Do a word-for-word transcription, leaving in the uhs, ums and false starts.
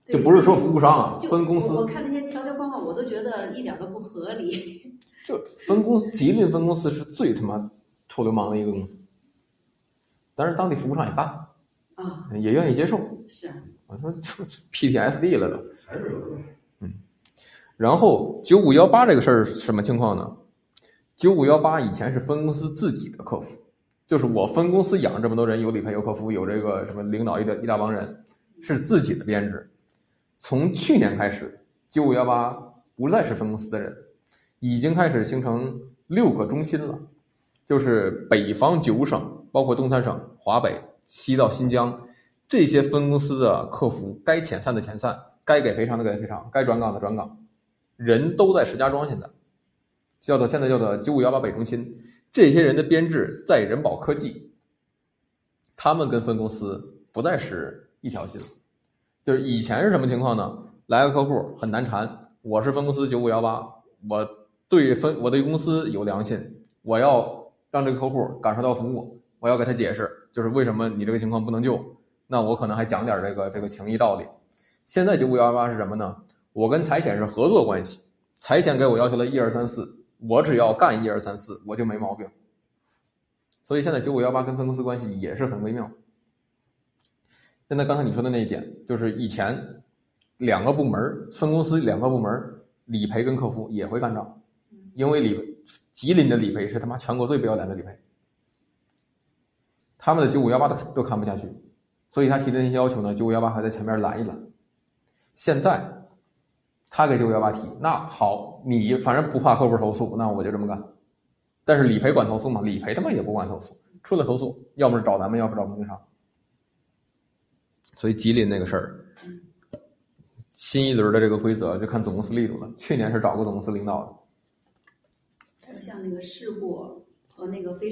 就不是说服务商啊， 就分公司。 我看那些条条框框，我都觉得一点都不合理。 就分公吉林分公司是最他妈臭流氓的一个公司，但是当地服务商也干啊， 也愿意接受。 是啊， 我说 P T S D 了都。 还是有的。 嗯，然后九五一八这个事儿是什么情况呢？九五一八以前是分公司自己的客服，就是我分公司养这么多人，有理赔有客服有这个什么领导一一大帮人，是自己的编制。从去年开始九五一八不再是分公司的人，已经开始形成六个中心了，就是北方九省，包括东三省、华北、西到新疆，这些分公司的客服该遣散的遣散，该给赔偿的给赔偿，该转岗的转岗，人都在石家庄，现在叫做现在叫做九五一八北中心。这些人的编制在人保科技，他们跟分公司不再是一条心。就是以前是什么情况呢？来个客户很难缠，我是分公司九五一八，我对分我对公司有良心，我要让这个客户感受到服务，我要给他解释，就是为什么你这个情况不能救，那我可能还讲点这个这个情义道理。现在九五一八是什么呢？我跟财险是合作关系，财险给我要求了一二三四，我只要干一二三四，我就没毛病。所以现在九五一八跟分公司关系也是很微妙。现在刚才你说的那一点，就是以前两个部门分公司两个部门理赔跟客服也会干仗，因为理吉林的理赔是他妈全国最不要脸的理赔，他们的九五一八都都看不下去，所以他提的那些要求呢，九五一八还在前面拦一拦。现在他给九五一八提，那好，你反正不怕客户投诉，那我就这么干。但是理赔管投诉嘛，理赔他妈也不管投诉，出了投诉，要么是找咱们，要不找供应商。所以吉林那个事儿，新一轮的这个规则就看总公司力度了。去年是找过总公司领导的， 还有像那个事故和那个非